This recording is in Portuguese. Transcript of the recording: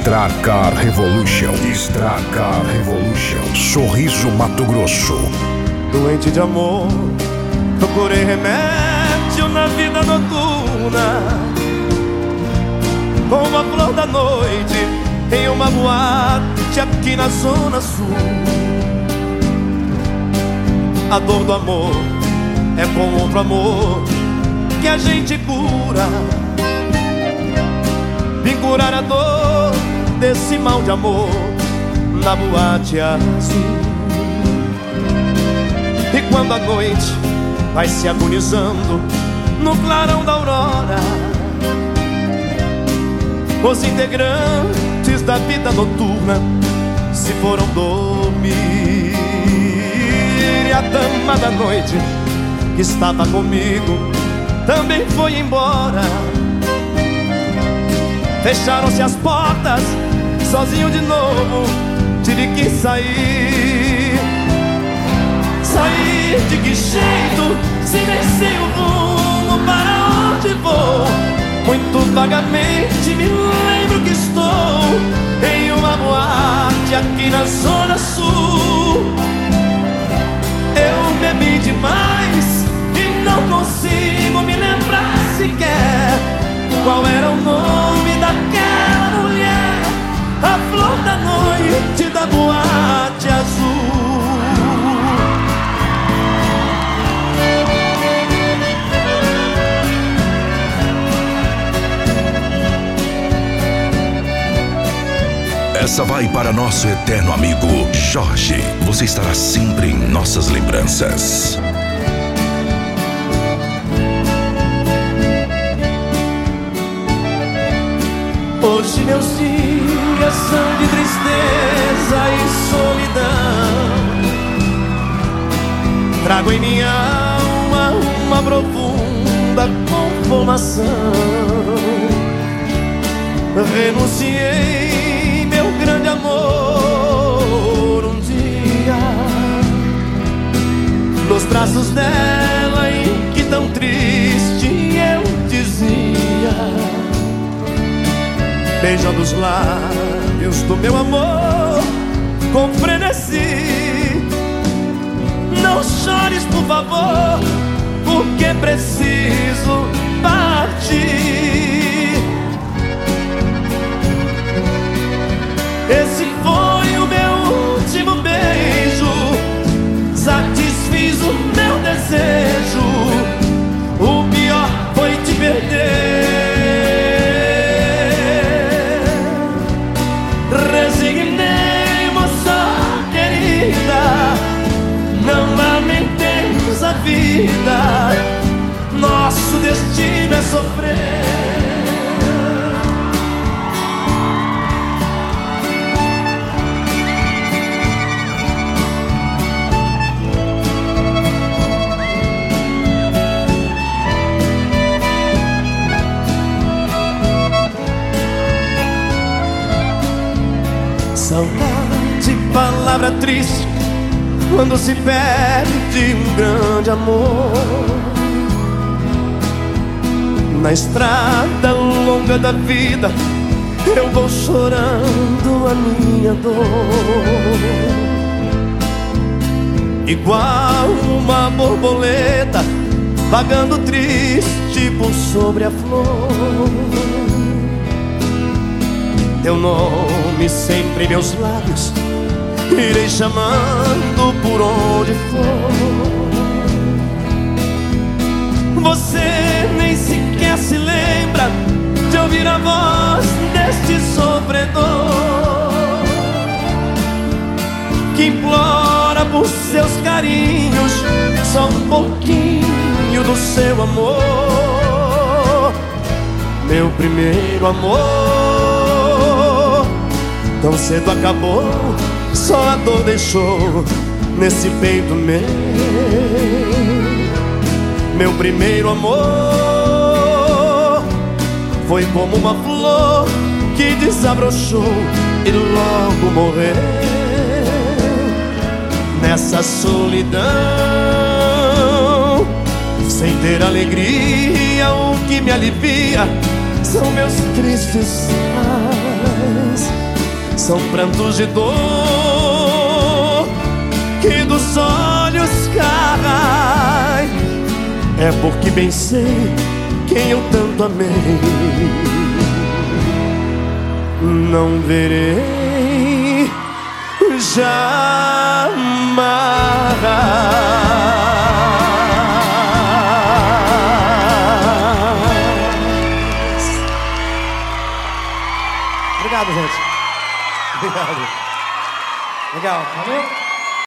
Stracar Revolution. Stracar Revolution. Sorriso, Mato Grosso. Doente de amor, procurei remédio na vida noturna, como a flor da noite em uma boate aqui na Zona Sul. A dor do amor é com outro amor que a gente cura. Vim curar a dor desse mal de amor na boate azul. E quando a noite vai se agonizando no clarão da aurora, os integrantes da vida noturna se foram dormir. E a dama da noite que estava comigo também foi embora. Fecharam-se as portas, sozinho de novo tive que sair. Sair de que jeito, se nem sei o rumo para onde vou? Muito vagamente me lembro que estou em uma boate aqui na Zona Sul. Eu bebi demais e não consigo me lembrar sequer qual era o nome daquela mulher, a flor da noite da boate azul. Essa vai para nosso eterno amigo Jorge. Você estará sempre em nossas lembranças. Hoje meus dias são de tristeza e solidão. Trago em minha alma uma profunda conformação. Renunciei meu grande amor um dia nos braços dela, em que tão triste eu dizia, beijando os lábios do meu amor com frenesi: não chores, por favor, porque preciso partir. Esse foi o meu último beijo, satisfiz o meu desejo. O pior foi te perder. Resignei, moça querida, não lamentemos a vida, nosso destino é sofrer. Saudade, palavra triste quando se perde um grande amor. Na estrada longa da vida eu vou chorando a minha dor, igual uma borboleta vagando triste por sobre a flor. Teu nome sempre em meus lábios, irei chamando por onde for. Você nem sequer se lembra de ouvir a voz deste sofredor, que implora por seus carinhos só um pouquinho do seu amor. Meu primeiro amor tão cedo acabou, só a dor deixou nesse peito meu. Meu primeiro amor foi como uma flor que desabrochou e logo morreu. Nessa solidão, sem ter alegria, o que me alivia são meus tristes pais. são prantos de dor que dos olhos caem. É porque bem sei quem eu tanto amei. Não verei jamais. Obrigado, gente. Obrigado. Legal. Valeu.